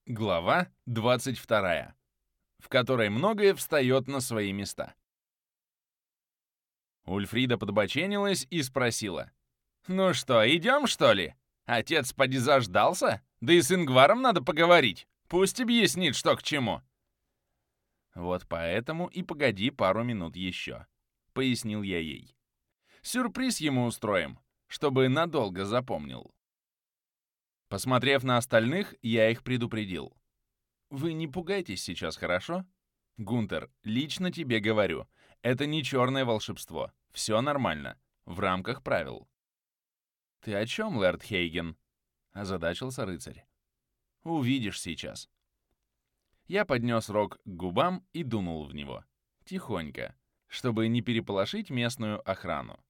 Глава 22, в которой многое встает на свои места. Ульфрида подбоченилась и спросила. «Ну что, идем, что ли? Отец поди заждался? Да и с Ингваром надо поговорить. Пусть объяснит, что к чему». «Вот поэтому и погоди пару минут еще», — пояснил я ей. «Сюрприз ему устроим, чтобы надолго запомнил». Посмотрев на остальных, я их предупредил. «Вы не пугайтесь сейчас, хорошо? Гунтер, лично тебе говорю, это не черное волшебство. Все нормально, в рамках правил». «Ты о чем, лэрд Хейген?» — озадачился рыцарь. «Увидишь сейчас». Я поднес рог к губам и дунул в него. Тихонько, чтобы не переполошить местную охрану.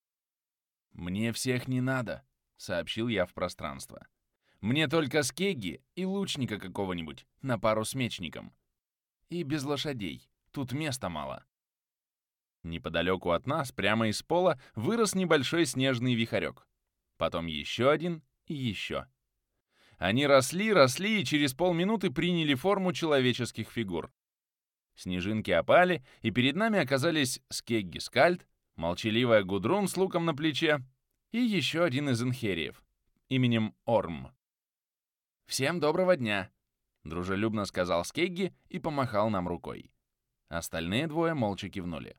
«Мне всех не надо», — сообщил я в пространство. «Мне только скегги и лучника какого-нибудь на пару с мечником. И без лошадей, тут места мало». Неподалеку от нас, прямо из пола, вырос небольшой снежный вихарек. Потом еще один и еще. Они росли и через полминуты приняли форму человеческих фигур. Снежинки опали, и перед нами оказались Скегги Скальд, молчаливая Гудрун с луком на плече и еще один из инхериев, именем Орм. «Всем доброго дня!» — дружелюбно сказал Скегги и помахал нам рукой. Остальные двое молча кивнули.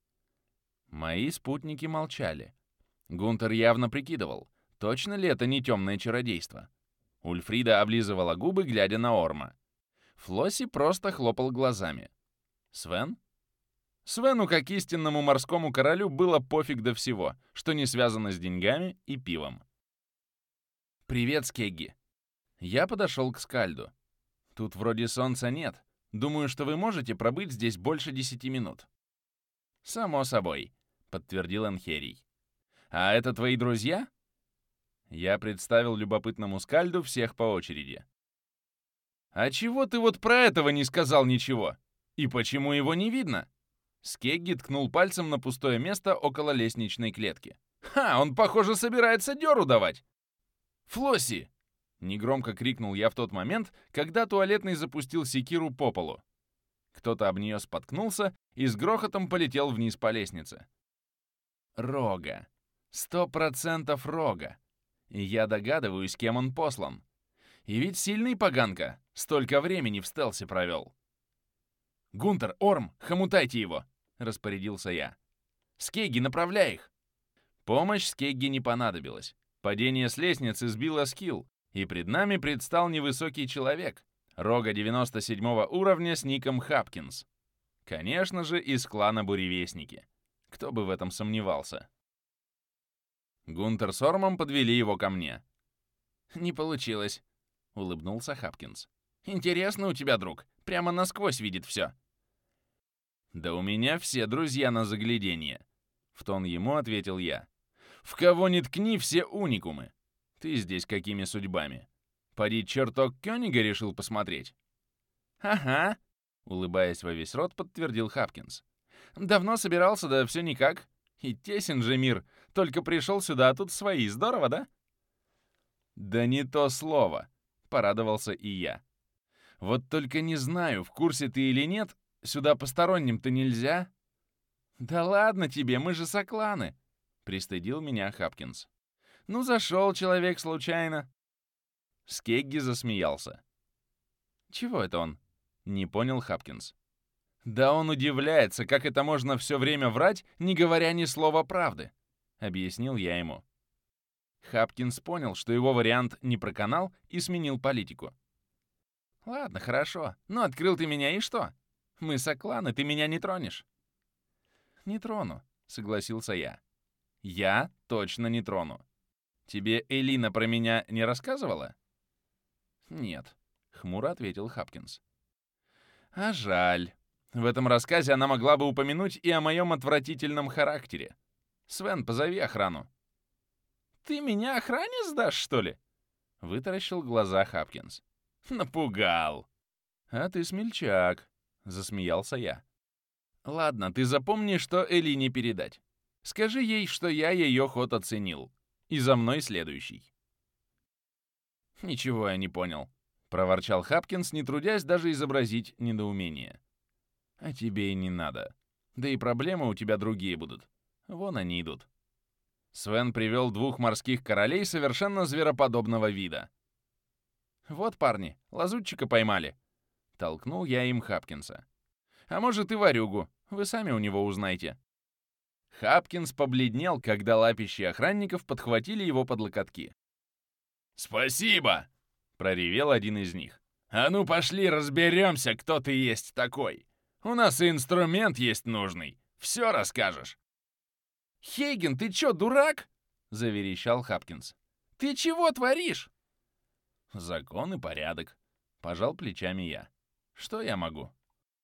Мои спутники молчали. Гунтер явно прикидывал, точно ли это не темное чародейство. Ульфрида облизывала губы, глядя на Орма. Флосси просто хлопал глазами. Свен? Свену, как истинному морскому королю, было пофиг до всего, что не связано с деньгами и пивом. «Привет, Скегги!» Я подошел к Скальду. «Тут вроде солнца нет. Думаю, что вы можете пробыть здесь больше 10 минут». «Само собой», — подтвердил Энхерий. «А это твои друзья?» Я представил любопытному Скальду всех по очереди. «А чего ты вот про этого не сказал ничего? И почему его не видно?» Скегги ткнул пальцем на пустое место около лестничной клетки. «Ха, он, похоже, собирается дёру давать!» «Флосси!» — негромко крикнул я в тот момент, когда туалетный запустил секиру по полу. Кто-то об нее споткнулся и с грохотом полетел вниз по лестнице. Рога. 100% Рога. И я догадываюсь, кем он послан. И ведь сильный поганка, столько времени в стелсе провел. «Гунтер, Орм, хомутайте его!» — распорядился я. «Скегги, направляй их!» Помощь Скегги не понадобилась. Падение с лестницы сбило скилл, и пред нами предстал невысокий человек, Рога 97 уровня с ником Хапкинс. Конечно же, из клана Буревестники. Кто бы в этом сомневался. Гунтер с Ормом подвели его ко мне. «Не получилось», — улыбнулся Хапкинс. «Интересно у тебя, друг. Прямо насквозь видит все». «Да у меня все друзья на загляденье», — в тон ему ответил я. «В кого ни ткни, все уникумы. Ты здесь какими судьбами? Поди чертог Кёнига решил посмотреть?» «Ага», — улыбаясь во весь рот, подтвердил Хапкинс. «Давно собирался, да все никак. И тесен же мир. Только пришел сюда, а тут свои. Здорово, да?» «Да не то слово», — порадовался и я. «Вот только не знаю, в курсе ты или нет, сюда посторонним-то нельзя?» «Да ладно тебе, мы же сокланы», — пристыдил меня Хапкинс. «Ну, зашел человек случайно». Скегги засмеялся. «Чего это он?» — не понял Хапкинс. «Да он удивляется, как это можно все время врать, не говоря ни слова правды», — объяснил я ему. Хапкинс понял, что его вариант не проканал, и сменил политику. «Ладно, хорошо. Ну, открыл ты меня, и что? Мы сокланы, ты меня не тронешь». «Не трону», — согласился я. «Я точно не трону. Тебе Элина про меня не рассказывала?» «Нет», — хмуро ответил Хапкинс. «А жаль. В этом рассказе она могла бы упомянуть и о моем отвратительном характере. Свен, позови охрану». «Ты меня охране сдашь, что ли?» — вытаращил глаза Хапкинс. «Напугал!» «А ты смельчак», — засмеялся я. «Ладно, ты запомни, что Элине передать. Скажи ей, что я ее ход оценил. И за мной следующий». «Ничего я не понял», проворчал Хапкинс, не трудясь даже изобразить недоумение. «А тебе и не надо. Да и проблемы у тебя другие будут. Вон они идут». Свен привел 2 морских королей совершенно звероподобного вида. «Вот, парни, лазутчика поймали!» Толкнул я им Хапкинса. «А может и ворюгу, вы сами у него узнайте». Хапкинс побледнел, когда лапищи охранников подхватили его под локотки. «Спасибо!» — проревел один из них. «А ну пошли разберемся, кто ты есть такой! У нас и инструмент есть нужный, все расскажешь!» «Хейген, ты чё, дурак?» — заверещал Хапкинс. «Ты чего творишь?» «Закон и порядок», — пожал плечами я. «Что я могу?»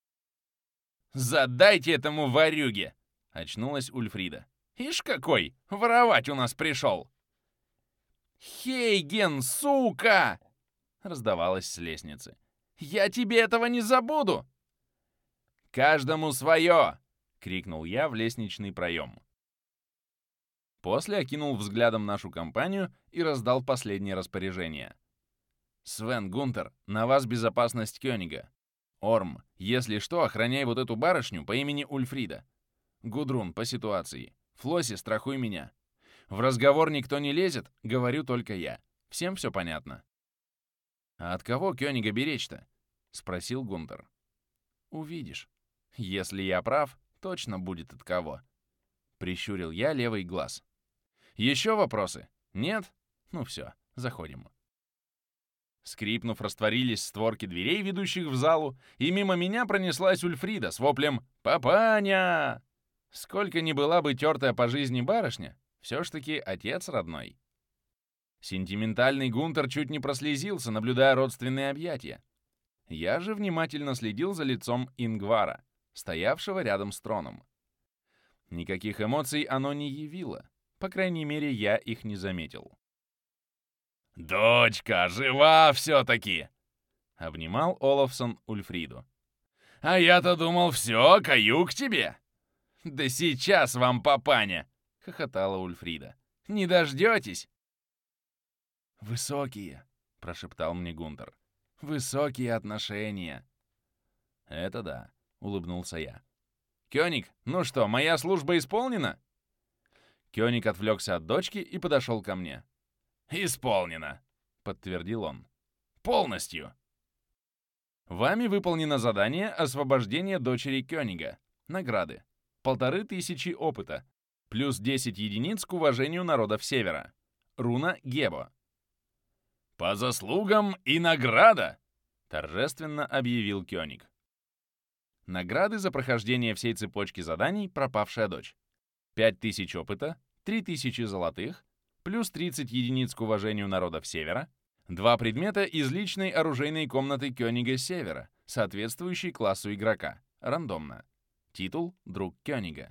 «Задайте этому ворюге!» — очнулась Ульфрида. «Ишь какой! Воровать у нас пришел!» «Хейген, сука!» — раздавалось с лестницы. «Я тебе этого не забуду!» «Каждому свое!» — крикнул я в лестничный проем. После окинул взглядом нашу компанию и раздал последнее распоряжение. «Свен, Гунтер, на вас безопасность Кёнига. Орм, если что, охраняй вот эту барышню по имени Ульфрида. Гудрун, по ситуации. Флосси, страхуй меня. В разговор никто не лезет, говорю только я. Всем все понятно?» «А от кого Кёнига беречь-то?» — спросил Гунтер. «Увидишь. Если я прав, точно будет от кого». Прищурил я левый глаз. «Еще вопросы? Нет? Ну все, заходим». Скрипнув, растворились створки дверей, ведущих в залу, и мимо меня пронеслась Ульфрида с воплем «Папаня!». Сколько ни была бы тертая по жизни барышня, все ж таки отец родной. Сентиментальный Гунтер чуть не прослезился, наблюдая родственные объятия. Я же внимательно следил за лицом Ингвара, стоявшего рядом с троном. Никаких эмоций оно не явило. По крайней мере, я их не заметил. «Дочка, жива все-таки!» — обнимал Олафсон Ульфриду. «А я-то думал, все, каю к тебе!» «Да сейчас вам, папаня!» — хохотала Ульфрида. «Не дождетесь?» «Высокие!» — прошептал мне Гунтер. «Высокие отношения!» «Это да!» — улыбнулся я. «Кёник, ну что, моя служба исполнена?» Кёник отвлекся от дочки и подошел ко мне. «Исполнено!» — подтвердил он. «Полностью!» «Вами выполнено задание освобождения дочери Кёнига. Награды. 1500 опыта. Плюс 10 единиц к уважению народов Севера. Руна Гебо». «По заслугам и награда!» — торжественно объявил Кёник. Награды за прохождение всей цепочки заданий «Пропавшая дочь». 5000 опыта, 3000 золотых, плюс 30 единиц к уважению народов Севера, 2 предмета из личной оружейной комнаты Кёнига Севера, соответствующий классу игрока, рандомно. Титул «Друг Кёнига».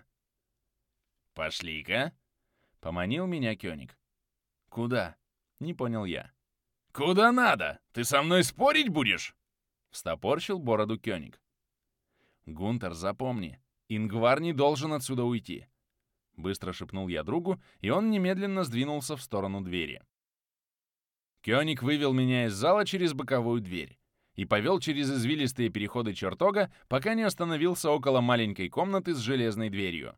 «Пошли-ка!» — поманил меня Кёник. «Куда?» — не понял я. «Куда надо? Ты со мной спорить будешь?» — встопорщил бороду Кёник. «Гунтер, запомни, Ингвар не должен отсюда уйти!» Быстро шепнул я другу, и он немедленно сдвинулся в сторону двери. Кёник вывел меня из зала через боковую дверь и повел через извилистые переходы чертога, пока не остановился около маленькой комнаты с железной дверью.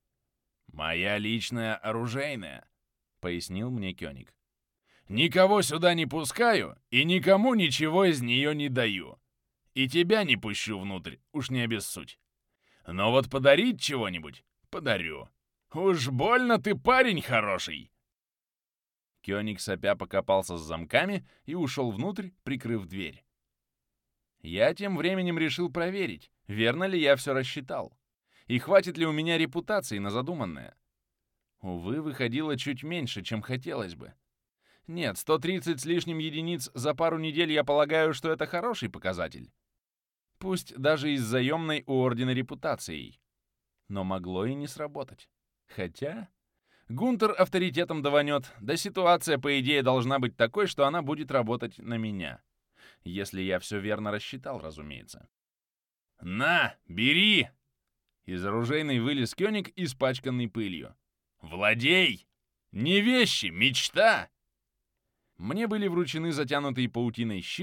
«Моя личная оружейная», — пояснил мне Кёник. «Никого сюда не пускаю и никому ничего из нее не даю. И тебя не пущу внутрь, уж не обессудь. Но вот подарить чего-нибудь подарю. Уж больно ты парень хороший!» Кёник сопя покопался с замками и ушел внутрь, прикрыв дверь. Я тем временем решил проверить, верно ли я все рассчитал, и хватит ли у меня репутации на задуманное. Увы, выходило чуть меньше, чем хотелось бы. Нет, 130 с лишним единиц за пару недель, я полагаю, что это хороший показатель. Пусть даже и с заемной у Ордена репутацией. Но могло и не сработать. Хотя... Гунтер авторитетом даванет, да ситуация, по идее, должна быть такой, что она будет работать на меня. Если я все верно рассчитал, разумеется. «На, бери!» Из оружейной вылез Кёник, испачканный пылью. «Владей! Не вещи, мечта!» Мне были вручены затянутый паутиной щит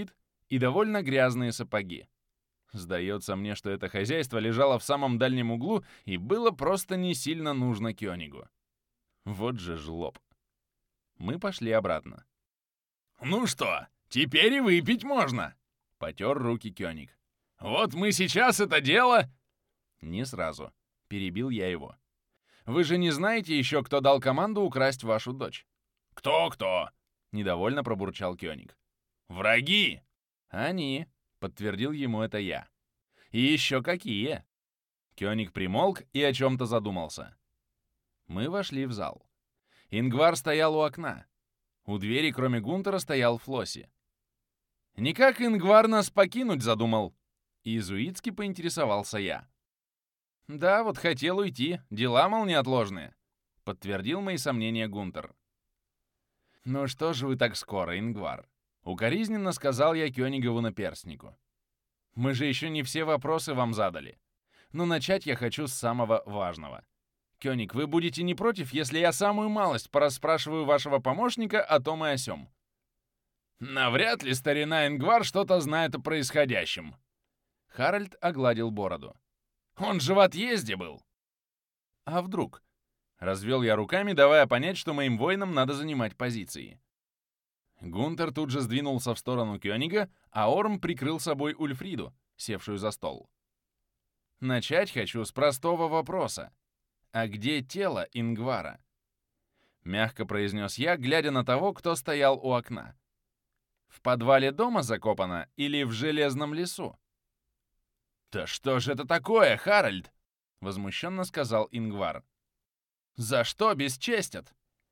и довольно грязные сапоги. Сдается мне, что это хозяйство лежало в самом дальнем углу и было просто не сильно нужно Кёнигу. Вот же жлоб. Мы пошли обратно. «Ну что, теперь и выпить можно!» — потер руки Кёниг. «Вот мы сейчас это дело...» «Не сразу», — перебил я его. «Вы же не знаете еще, кто дал команду украсть вашу дочь?» «Кто-кто?» — недовольно пробурчал Кёниг. «Враги!» «Они», — подтвердил ему это я. «И еще какие!» Кёниг примолк и о чем-то задумался. Мы вошли в зал. Ингвар стоял у окна. У двери, кроме Гунтера, стоял Флосси. «Никак Ингвар нас покинуть задумал?» Иезуитски поинтересовался я. «Да, вот хотел уйти, дела, мол, неотложные», — подтвердил мои сомнения Гунтер. «Ну что же вы так скоро, Ингвар?» — укоризненно сказал я Кёнигову наперстнику. «Мы же еще не все вопросы вам задали. Но начать я хочу с самого важного. Кёниг, вы будете не против, если я самую малость порасспрашиваю вашего помощника о том и о сём?» «Навряд ли старина Ингвар что-то знает о происходящем». Харальд огладил бороду. «Он же в отъезде был!» «А вдруг?» Развел я руками, давая понять, что моим воинам надо занимать позиции. Гунтер тут же сдвинулся в сторону Кёнига, а Орм прикрыл собой Ульфриду, севшую за стол. «Начать хочу с простого вопроса. А где тело Ингвара?» Мягко произнес я, глядя на того, кто стоял у окна. «В подвале дома закопано или в железном лесу?» «Да что же это такое, Харальд?» — возмущенно сказал Ингвар. «За что бесчестят?»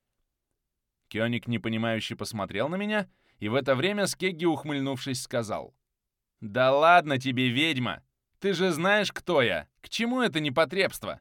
Кёниг непонимающе посмотрел на меня, и в это время Скегги, ухмыльнувшись, сказал: «Да ладно тебе, ведьма! Ты же знаешь, кто я! К чему это непотребство?»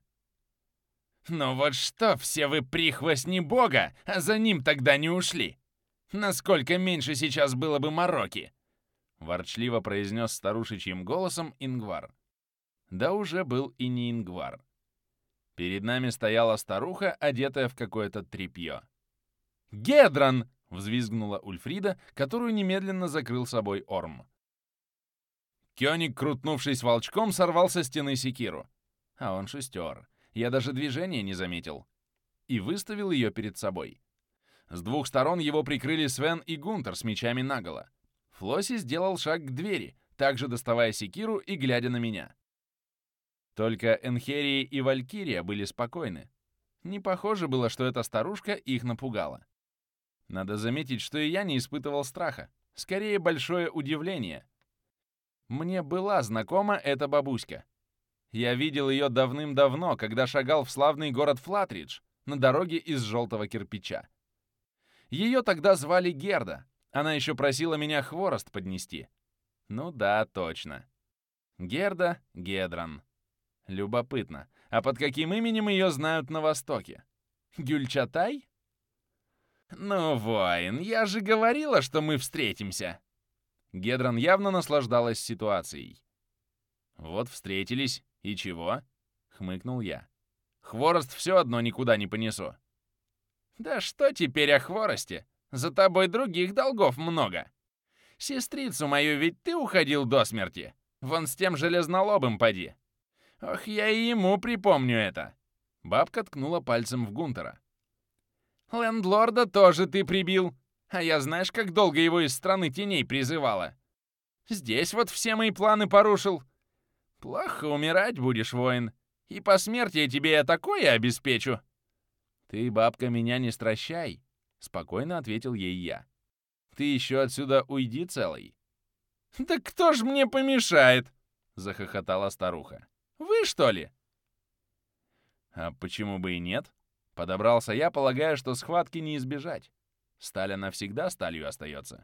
«Ну вот что, все вы прихвостни бога, а за ним тогда не ушли! Насколько меньше сейчас было бы мороки!» — ворчливо произнес старушечьим голосом Ингвар. Да уже был и не Ингвар. Перед нами стояла старуха, одетая в какое-то тряпье. «Гедран!» — взвизгнула Ульфрида, которую немедленно закрыл собой Орм. Кёниг, крутнувшись волчком, сорвал со стены секиру. А он шустер. Я даже движения не заметил. И выставил ее перед собой. С двух сторон его прикрыли Свен и Гунтер с мечами наголо. Флосси сделал шаг к двери, также доставая секиру и глядя на меня. Только Энхерия и Валькирия были спокойны. Не похоже было, что эта старушка их напугала. Надо заметить, что и я не испытывал страха. Скорее, большое удивление. Мне была знакома эта бабуська. Я видел ее давным-давно, когда шагал в славный город Флатридж на дороге из желтого кирпича. Ее тогда звали Герда. Она еще просила меня хворост поднести. Ну да, точно. Герда Гедран. Любопытно. А под каким именем ее знают на Востоке? Гюльчатай? «Ну, воин, я же говорила, что мы встретимся!» Гедран явно наслаждалась ситуацией. «Вот встретились, и чего?» — хмыкнул я. «Хворост все одно никуда не понесу». «Да что теперь о хворосте? За тобой других долгов много. Сестрицу мою ведь ты уходил до смерти. Вон с тем железнолобым поди. Ох, я и ему припомню это!» Бабка ткнула пальцем в Гунтера. «Лендлорда тоже ты прибил. А я знаешь, как долго его из страны теней призывала? Здесь вот все мои планы порушил. Плохо умирать будешь, воин. И по смерти я тебе такое обеспечу!» «Ты, бабка, меня не стращай!» — спокойно ответил ей я. «Ты еще отсюда уйди целый». «Да кто ж мне помешает?» — захохотала старуха. «Вы, что ли?» «А почему бы и нет?» Подобрался я, полагая, что схватки не избежать. Сталь навсегда сталью остается.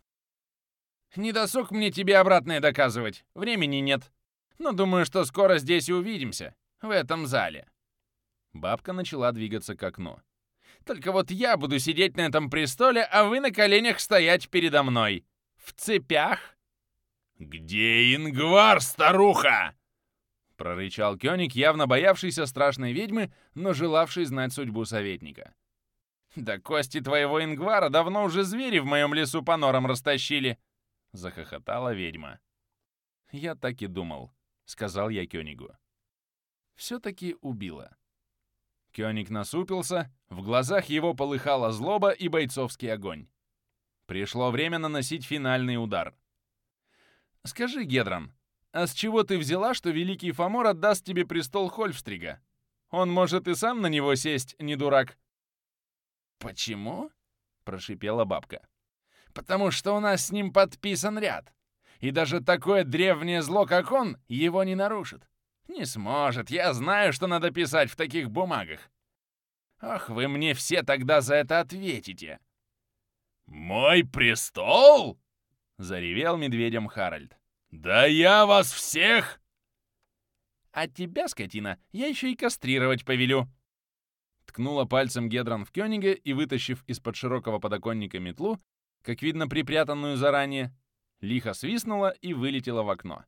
«Не досуг мне тебе обратное доказывать. Времени нет. Но думаю, что скоро здесь и увидимся. В этом зале». Бабка начала двигаться к окну. «Только вот я буду сидеть на этом престоле, а вы на коленях стоять передо мной. В цепях». «Где Ингвар, старуха?» Прорычал Кёниг, явно боявшийся страшной ведьмы, но желавший знать судьбу советника. «Да кости твоего Ингвара давно уже звери в моем лесу по норам растащили. — захохотала ведьма. «Я так и думал», — сказал я Кёнигу. «Все-таки убила». Кёниг насупился, в глазах его полыхала злоба и бойцовский огонь. Пришло время наносить финальный удар. «Скажи, Гедрон, а с чего ты взяла, что великий Фомор отдаст тебе престол Хольфстрига? Он может и сам на него сесть, не дурак». «Почему?» — прошипела бабка. «Потому что у нас с ним подписан ряд. И даже такое древнее зло, как он, его не нарушит. Не сможет, я знаю, что надо писать в таких бумагах. Ах, вы мне все тогда за это ответите!» «Мой престол?» — заревел медведем Харальд. «Да я вас всех!» «А тебя, скотина, я еще и кастрировать повелю!» Ткнула пальцем Гедрон в Кёнига и, вытащив из-под широкого подоконника метлу, как видно, припрятанную заранее, лихо свистнула и вылетела в окно.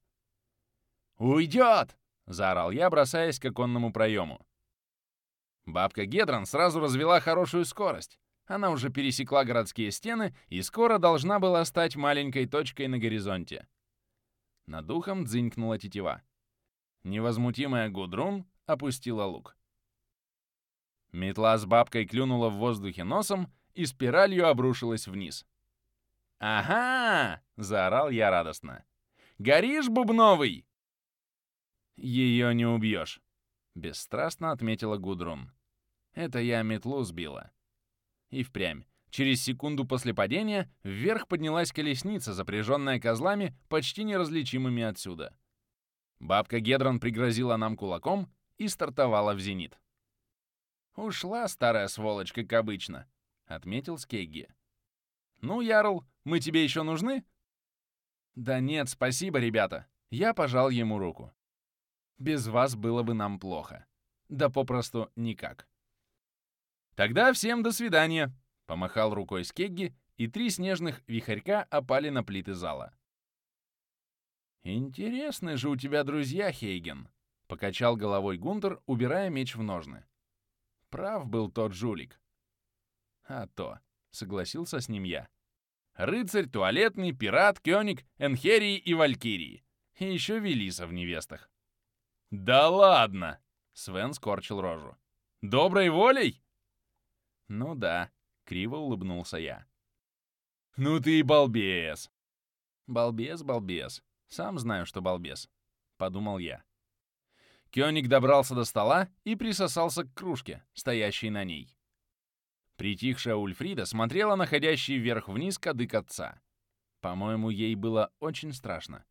«Уйдет!» — заорал я, бросаясь к оконному проему. Бабка Гедрон сразу развела хорошую скорость. Она уже пересекла городские стены и скоро должна была стать маленькой точкой на горизонте. Над ухом дзынькнула тетива. Невозмутимая Гудрун опустила лук. Метла с бабкой клюнула в воздухе носом и спиралью обрушилась вниз. «Ага!» — заорал я радостно. «Горишь, Бубновый?» «Ее не убьешь», — бесстрастно отметила Гудрун. «Это я метлу сбила». И впрямь. Через секунду после падения вверх поднялась колесница, запряженная козлами, почти неразличимыми отсюда. Бабка Гедрон пригрозила нам кулаком и стартовала в зенит. «Ушла старая сволочь, как обычно», — отметил Скегги. «Ну, Ярл, мы тебе еще нужны?» «Да нет, спасибо, ребята», — я пожал ему руку. «Без вас было бы нам плохо. Да попросту никак». «Тогда всем до свидания», — помахал рукой Скегги, и 3 снежных вихарька опали на плиты зала. «Интересны же у тебя друзья, Хейген», — покачал головой Гунтер, убирая меч в ножны. Прав был тот жулик. «А то», — согласился с ним я. «Рыцарь, туалетный, пират, кёник, энхерии и валькирии. И еще Велиса в невестах». «Да ладно!» — Свен скорчил рожу. «Доброй волей?» «Ну да», — криво улыбнулся я. «Ну ты и балбес!» «Балбес, балбес. Сам знаю, что балбес», — подумал я. Кёник добрался до стола и присосался к кружке, стоящей на ней. Притихшая Ульфрида смотрела на ходящий вверх-вниз кадык отца. По-моему, ей было очень страшно.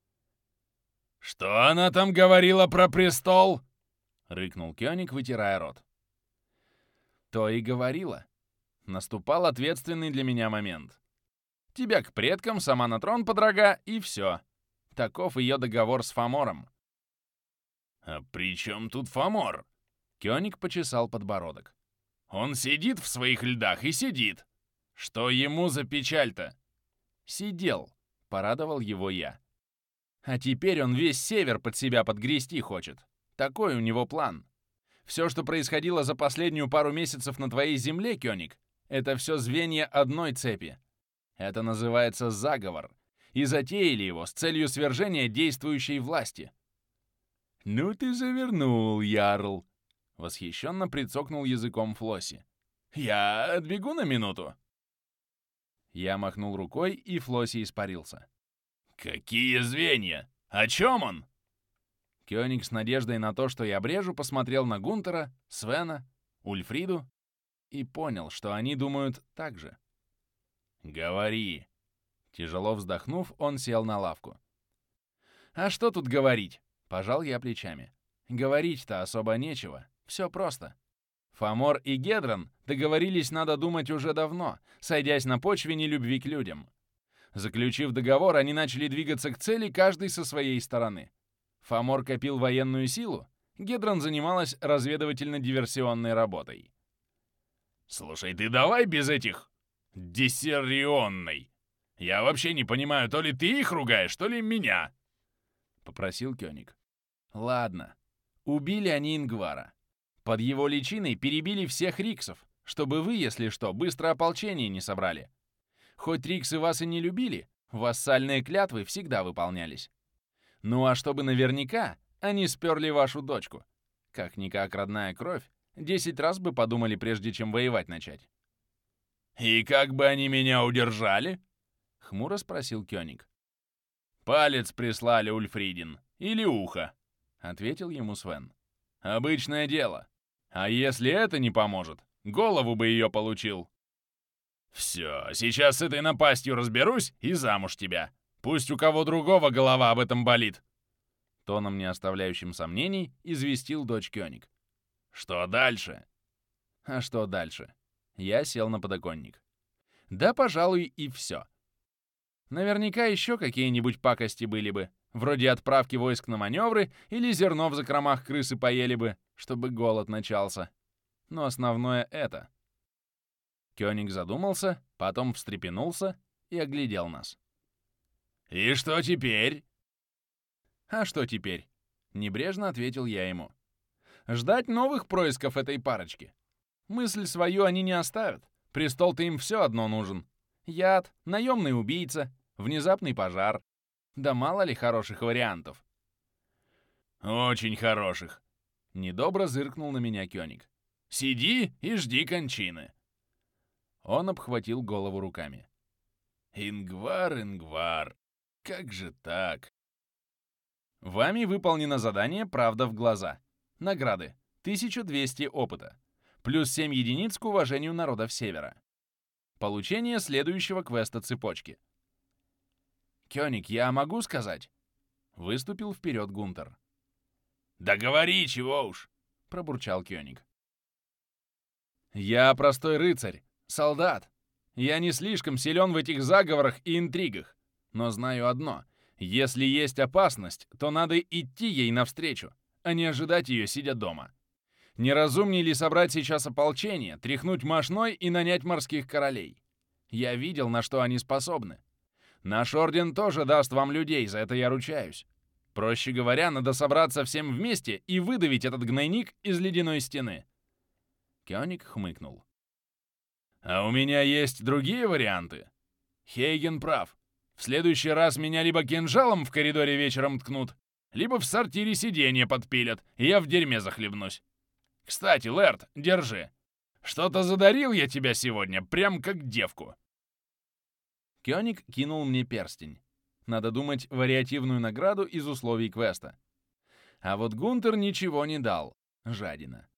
«Что она там говорила про престол?» — рыкнул Кёник, вытирая рот. То и говорила. Наступал ответственный для меня момент. Тебя к предкам, сама на трон подрага, и все. Таков ее договор с Фомором. «А при чем тут Фомор?» Кёник почесал подбородок. «Он сидит в своих льдах и сидит. Что ему за печаль-то?» «Сидел», — порадовал его я. «А теперь он весь север под себя подгрести хочет. Такой у него план. Все, что происходило за последнюю пару месяцев на твоей земле, Кёник, это все звенья одной цепи. Это называется заговор. И затеяли его с целью свержения действующей власти». «Ну ты завернул, Ярл!» — восхищенно прицокнул языком Флосси. «Я отбегу на минуту». Я махнул рукой, и Флосси испарился. «Какие звенья? О чем он?» Кёник с надеждой на то, что я брежу, посмотрел на Гунтера, Свена, Ульфриду и понял, что они думают так же. «Говори!» Тяжело вздохнув, он сел на лавку. «А что тут говорить?» — пожал я плечами. «Говорить-то особо нечего. Все просто. Фомор и Гедрон договорились, надо думать, уже давно, сойдясь на почве нелюбви к людям. Заключив договор, они начали двигаться к цели, каждый со своей стороны. Фомор копил военную силу, Гедрон занималась разведывательно-диверсионной работой. «Слушай, ты давай без этих... диссерионной. Я вообще не понимаю, то ли ты их ругаешь, то ли меня!» — попросил Кёник. «Ладно. Убили они Ингвара. Под его личиной перебили всех риксов, чтобы вы, если что, быстро ополчение не собрали. Хоть риксы вас и не любили, Вассальные клятвы всегда выполнялись. Ну а чтобы наверняка, они сперли вашу дочку. Как-никак родная кровь, 10 раз бы подумали, прежде чем воевать начать. «И как бы они меня удержали?» — хмуро спросил Кёник. «Палец прислали, Ульфридин. Или ухо», — ответил ему Свен. «Обычное дело. А если это не поможет, голову бы ее получил». «Все, сейчас с этой напастью разберусь и замуж тебя. Пусть у кого другого голова об этом болит», — тоном, не оставляющим сомнений, известил дочь Кёник. «Что дальше?» А что дальше? Я сел на подоконник. Да, пожалуй, и все. Наверняка еще какие-нибудь пакости были бы, вроде отправки войск на маневры или зерно в закромах крысы поели бы, чтобы голод начался. Но основное это. Кёник задумался, потом встрепенулся и оглядел нас. «И что теперь?» «А что теперь?» — небрежно ответил я ему. «Ждать новых происков этой парочки. Мысль свою они не оставят. Престол-то им все одно нужен. Яд, наемный убийца, внезапный пожар. Да мало ли хороших вариантов». «Очень хороших», — недобро зыркнул на меня Кёник. «Сиди и жди кончины». Он обхватил голову руками. «Ингвар, Ингвар, как же так?» Вами выполнено задание «Правда в глаза». Награды. 1200 опыта. Плюс 7 единиц к уважению народов Севера. Получение следующего квеста цепочки. «Кёник, я могу сказать?» Выступил вперед Гунтер. «Да говори, чего уж!» — пробурчал Кёник. «Я простой рыцарь, солдат. Я не слишком силен в этих заговорах и интригах, но знаю одно. Если есть опасность, то надо идти ей навстречу, а не ожидать ее, сидя дома. Неразумнее ли собрать сейчас ополчение, тряхнуть мошной и нанять морских королей? Я видел, на что они способны. Наш орден тоже даст вам людей, за это я ручаюсь. Проще говоря, надо собраться всем вместе и выдавить этот гнойник из ледяной стены». Кёник хмыкнул. «А у меня есть другие варианты. Хейген прав. В следующий раз меня либо кинжалом в коридоре вечером ткнут, либо в сортире сиденье подпилят, и я в дерьме захлебнусь. Кстати, Лэрд, держи. Что-то задарил я тебя сегодня, прям как девку». Кёник кинул мне перстень. Надо думать, вариативную награду из условий квеста. А вот Гунтер ничего не дал. Жадина.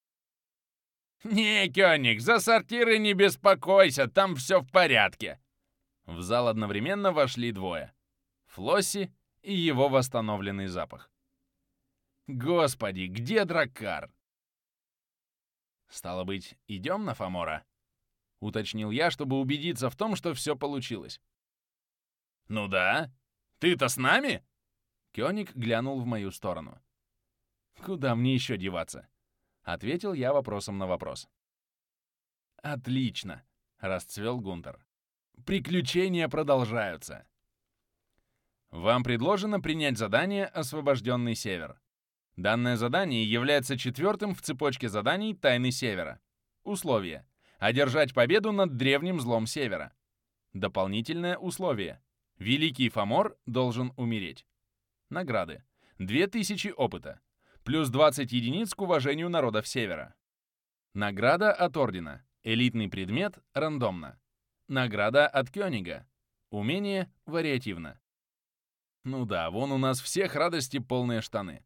«Не, Кёник, за сортиры не беспокойся, там все в порядке». В зал одновременно вошли двое. Флосси и его восстановленный запах. «Господи, где Драккар?» «Стало быть, идем на Фомора?» — уточнил я, чтобы убедиться в том, что все получилось. «Ну да. Ты-то с нами?» Кёник глянул в мою сторону. «Куда мне еще деваться?» — ответил я вопросом на вопрос. «Отлично!» — расцвел Гунтер. «Приключения продолжаются!» Вам предложено принять задание «Освобожденный Север». Данное задание является четвертым в цепочке заданий «Тайны Севера». Условие. Одержать победу над древним злом Севера. Дополнительное условие. Великий Фомор должен умереть. Награды. 2000 опыта. Плюс 20 единиц к уважению народов Севера. Награда от Ордена. Элитный предмет рандомно. Награда от Кёнига. Умение вариативно. Ну да, вон у нас всех радости полные штаны.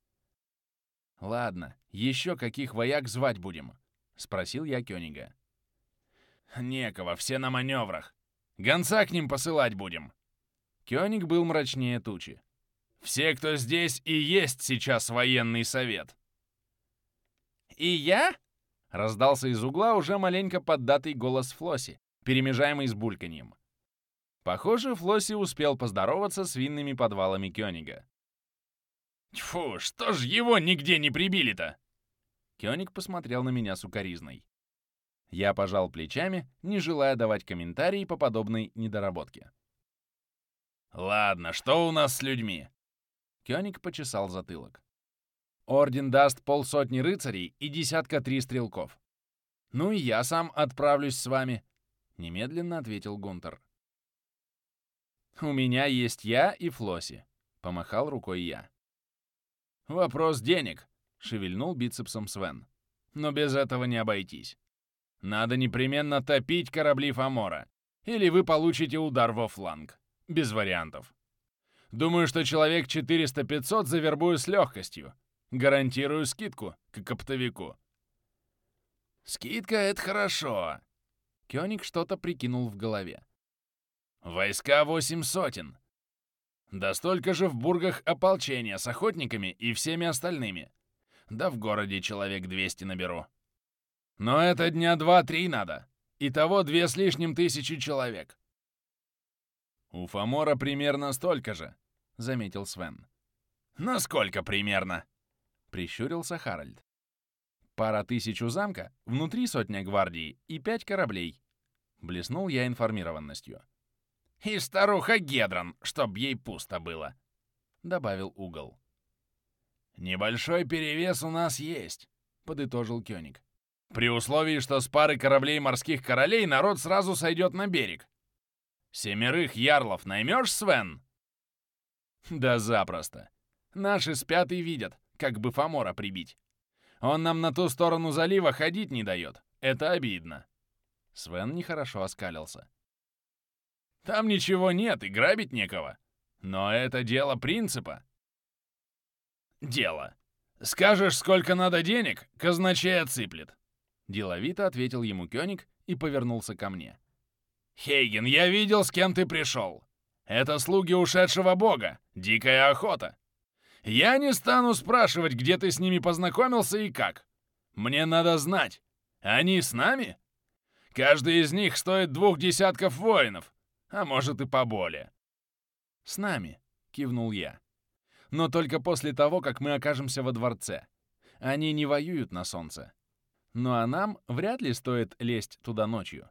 «Ладно, еще каких вояк звать будем?» — спросил я Кёнига. «Некого, все на маневрах. Гонца к ним посылать будем». Кёник был мрачнее тучи. «Все, кто здесь, и есть сейчас военный совет». «И я?» — раздался из угла уже маленько поддатый голос Флосси, перемежаемый с бульканьем. Похоже, Флосси успел поздороваться с винными подвалами Кёнига. «Тьфу, что ж его нигде не прибили-то?» Кёник посмотрел на меня сукоризной. Я пожал плечами, не желая давать комментарии по подобной недоработке. «Ладно, что у нас с людьми?» Кёник почесал затылок. «Орден даст 50 рыцарей и 3 стрелков. Ну и я сам отправлюсь с вами», — немедленно ответил Гунтер. «У меня есть я и Флосси», — помахал рукой я. «Вопрос денег», — шевельнул бицепсом Свен. «Но без этого не обойтись. Надо непременно топить корабли Фомора, или вы получите удар во фланг. Без вариантов. Думаю, что человек 400-500 завербую с легкостью. Гарантирую скидку, как оптовику». «Скидка — это хорошо», — Кёник что-то прикинул в голове. «Войска 8 сотен. Да столько же в бургах ополчения с охотниками и всеми остальными. Да в городе человек 200 наберу. Но это дня 2-3 надо. Итого 2 с лишним тысячи человек». «У Фомора примерно столько же», — заметил Свен. «Насколько примерно?» — прищурился Харальд. «Пара тысяч у замка, внутри сотня гвардии и 5 кораблей», — блеснул я информированностью. «И старуха Гедрон, чтоб ей пусто было», — добавил Угол. «Небольшой перевес у нас есть», — подытожил Кёник. «При условии, что с пары кораблей морских королей народ сразу сойдет на берег. 7 ярлов наймешь, Свен?» «Да запросто. Наши спят и видят, как бы Фомора прибить. Он нам на ту сторону залива ходить не дает. Это обидно». Свен нехорошо оскалился. «Там ничего нет и грабить некого. Но это дело принципа». «Дело. Скажешь, сколько надо денег, казначей отсыплет», — деловито ответил ему Кёник и повернулся ко мне. «Хейген, я видел, с кем ты пришел. Это слуги ушедшего бога, дикая охота. Я не стану спрашивать, где ты с ними познакомился и как. Мне надо знать, они с нами? Каждый из них стоит 2 десятков воинов, а может и поболее». «С нами», — кивнул я. «Но только после того, как мы окажемся во дворце. Они не воюют на солнце. Ну а нам вряд ли стоит лезть туда ночью».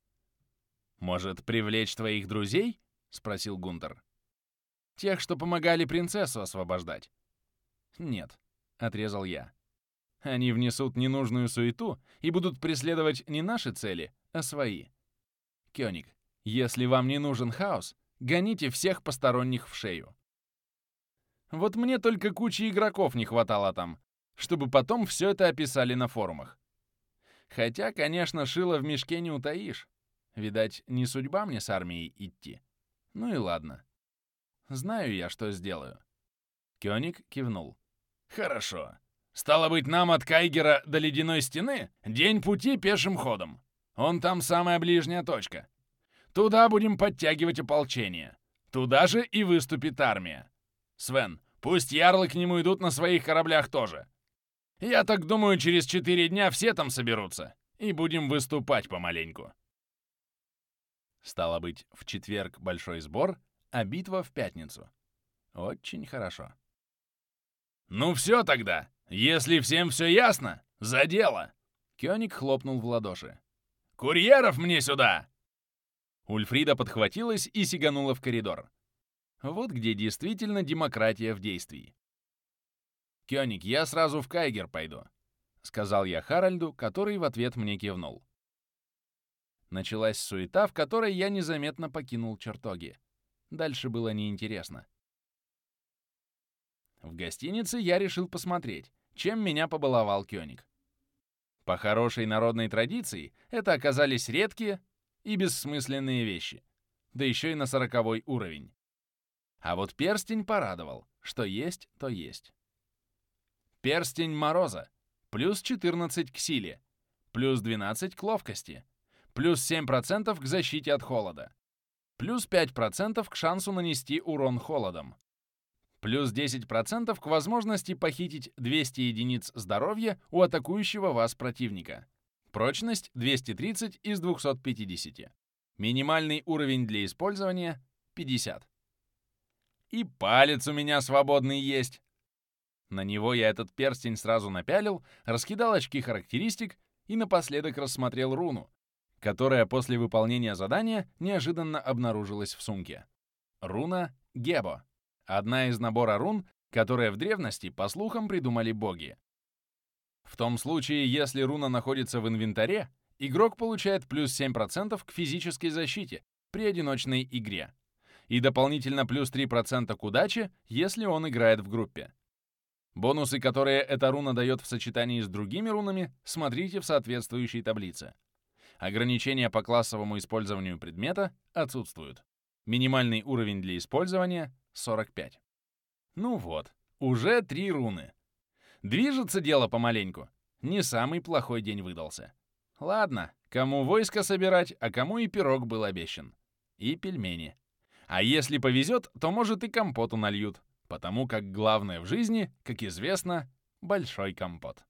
«Может, привлечь твоих друзей?» — спросил Гунтер. «Тех, что помогали принцессу освобождать». «Нет», — отрезал я. «Они внесут ненужную суету и будут преследовать не наши цели, а свои. Кёник, если вам не нужен хаос, гоните всех посторонних в шею». Вот мне только кучи игроков не хватало там, чтобы потом все это описали на форумах. Хотя, конечно, шило в мешке не утаишь. Видать, не судьба мне с армией идти. Ну и ладно. Знаю я, что сделаю. Кёник кивнул. «Хорошо. Стало быть, нам от Кайгера до Ледяной Стены день пути пешим ходом. Он там самая ближняя точка. Туда будем подтягивать ополчение. Туда же и выступит армия. Свен, пусть ярлы к нему идут на своих кораблях тоже. Я так думаю, через 4 дня все там соберутся, и будем выступать помаленьку». Стало быть, в четверг большой сбор, а битва в пятницу. Очень хорошо. «Ну все тогда, если всем все ясно, за дело!» Кёник хлопнул в ладоши. «Курьеров мне сюда!» Ульфрида подхватилась и сиганула в коридор. Вот где действительно демократия в действии. «Кёник, я сразу в Кайгер пойду», — сказал я Харальду, который в ответ мне кивнул. Началась суета, в которой я незаметно покинул чертоги. Дальше было неинтересно. В гостинице я решил посмотреть, чем меня побаловал Кёник. По хорошей народной традиции это оказались редкие и бессмысленные вещи, да еще и на 40-й уровень. А вот перстень порадовал, что есть, то есть. Перстень Мороза, плюс 14 к силе, плюс 12 к ловкости, плюс 7% к защите от холода, плюс 5% к шансу нанести урон холодом, плюс 10% к возможности похитить 200 единиц здоровья у атакующего вас противника, прочность 230 из 250, минимальный уровень для использования 50. И палец у меня свободный есть. На него я этот перстень сразу напялил, раскидал очки характеристик и напоследок рассмотрел руну, которая после выполнения задания неожиданно обнаружилась в сумке. Руна Гебо. Одна из набора рун, которые в древности, по слухам, придумали боги. В том случае, если руна находится в инвентаре, игрок получает плюс 7% к физической защите при одиночной игре. И дополнительно плюс 3% к удаче, если он играет в группе. Бонусы, которые эта руна дает в сочетании с другими рунами, смотрите в соответствующей таблице. Ограничения по классовому использованию предмета отсутствуют. Минимальный уровень для использования — 45. Ну вот, уже 3 руны. Движется дело помаленьку. Не самый плохой день выдался. Ладно, кому войско собирать, а кому и пирог был обещан. И пельмени. А если повезет, то, может, и компоту нальют, потому как главное в жизни, как известно, большой компот.